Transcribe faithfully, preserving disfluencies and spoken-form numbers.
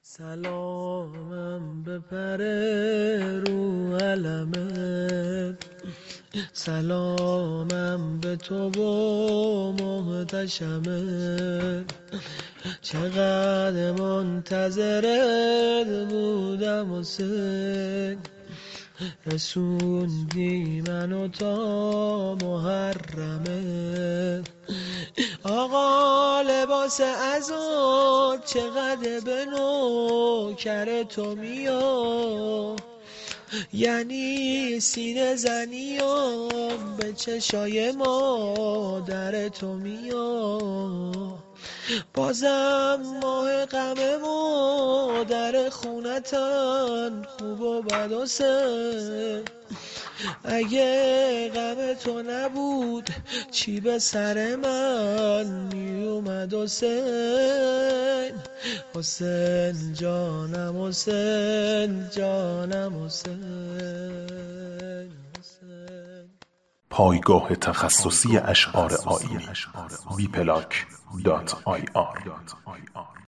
سلامم بپره رو علمت، سلامم به تو و محتشمت. چقدر منتظرت بودم و سه رسوندی منو تا محرمت. آقا لباس عزاد چقدر به نوکر تو میاد، یعنی سینه زنیم به چشای مادر تو میاد. بازم ماه غم مادر خونتن خوب و بد و سه. اگه غم تو نبود چی به سر من می اومد حسین؟ حسین جانم، حسین جانم، حسین. پایگاه تخصصی اشعار آیینی بی پلاک دات آی آر